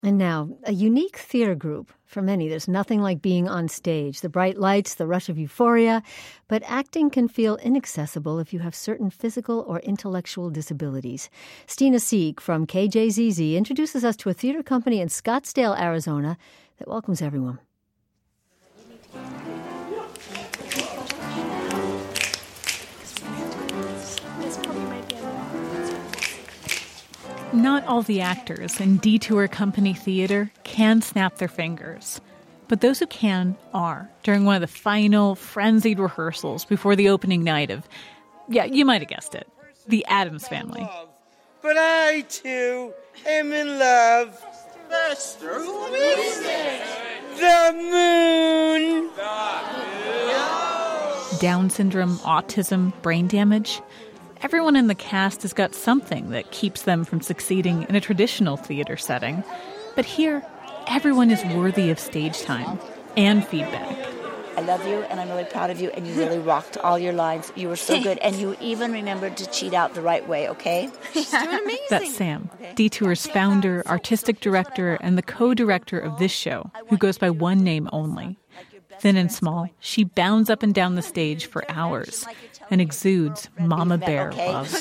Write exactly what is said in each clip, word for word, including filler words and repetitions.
And now, a unique theater group. For many, there's nothing like being on stage, the bright lights, the rush of euphoria. But acting can feel inaccessible if you have certain physical or intellectual disabilities. Stina Sieg from K J Z Z introduces us to a theater company in Scottsdale, Arizona that welcomes everyone. Not all the actors in Detour Company Theater can snap their fingers. But those who can are, during one of the final, frenzied rehearsals before the opening night of, yeah, you might have guessed it, The Addams Family. But I, too, am in love. Master, who is it? The moon! Down syndrome, autism, brain damage. Everyone in the cast has got something that keeps them from succeeding in a traditional theater setting. But here, everyone is worthy of stage time and feedback. I love you, and I'm really proud of you, and you really rocked all your lines. You were so good, and you even remembered to cheat out the right way, okay? She's doing amazing. That's Sam, Detour's founder, artistic director, and the co-director of this show, who goes by one name only. Thin and small, she bounds up and down the stage for hours and exudes mama bear okay. love.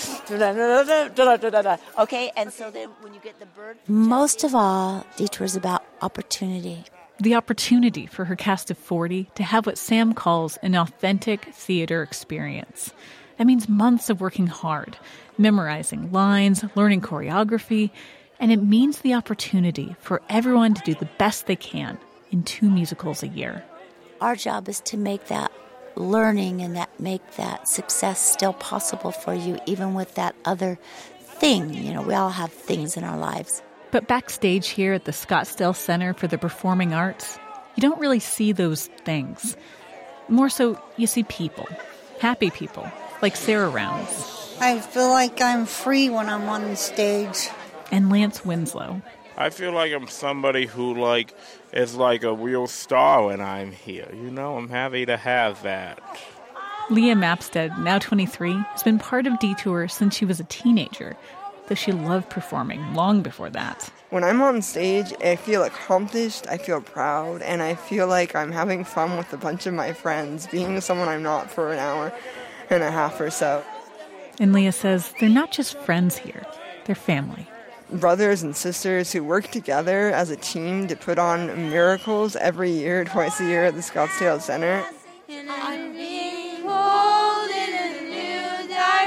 Okay, and so then when you get the bird... Most of all, Detour is about opportunity. The opportunity for her cast of forty to have what Sam calls an authentic theater experience. That means months of working hard, memorizing lines, learning choreography, and it means the opportunity for everyone to do the best they can in two musicals a year. Our job is to make that learning and that make that success still possible for you, even with that other thing. You know, we all have things in our lives. But backstage here at the Scottsdale Center for the Performing Arts, you don't really see those things. More so, you see people. Happy people, like Sarah Rounds. I feel like I'm free when I'm on the stage. And Lance Winslow. I feel like I'm somebody who, like, is like a real star when I'm here. You know, I'm happy to have that. Leah Mapstead, now twenty-three, has been part of Detour since she was a teenager, though she loved performing long before that. When I'm on stage, I feel accomplished, I feel proud, and I feel like I'm having fun with a bunch of my friends, being someone I'm not for an hour and a half or so. And Leah says they're not just friends here, they're family. Brothers and sisters who work together as a team to put on miracles every year, twice a year at the Scottsdale Center. I'm being pulled in a new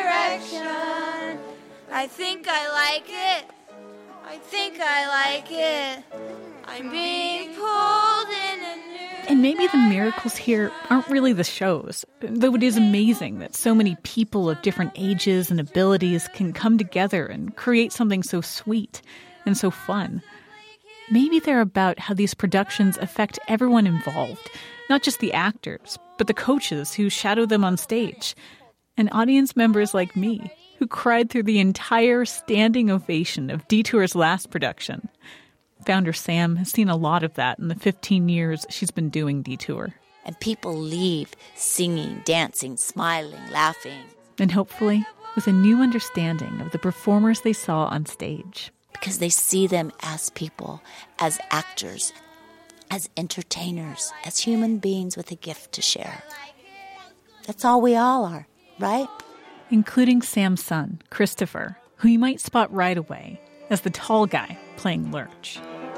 direction. I think I like it. I think I like it. I'm being pulled in a new And maybe the miracles here aren't really the shows, though it is amazing that so many people of different ages and abilities can come together and create something so sweet and so fun. Maybe they're about how these productions affect everyone involved, not just the actors, but the coaches who shadow them on stage, and audience members like me who cried through the entire standing ovation of Detour's last production. Founder Sam has seen a lot of that in the fifteen years she's been doing Detour. And people leave singing, dancing, smiling, laughing. And hopefully, with a new understanding of the performers they saw on stage. Because they see them as people, as actors, as entertainers, as human beings with a gift to share. That's all we all are, right? Including Sam's son, Christopher, who you might spot right away as the tall guy playing Lurch.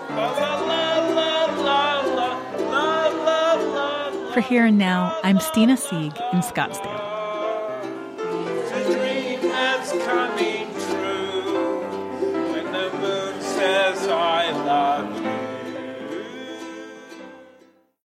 For Here and Now, I'm Stina Sieg in Scottsdale. The dream that's coming.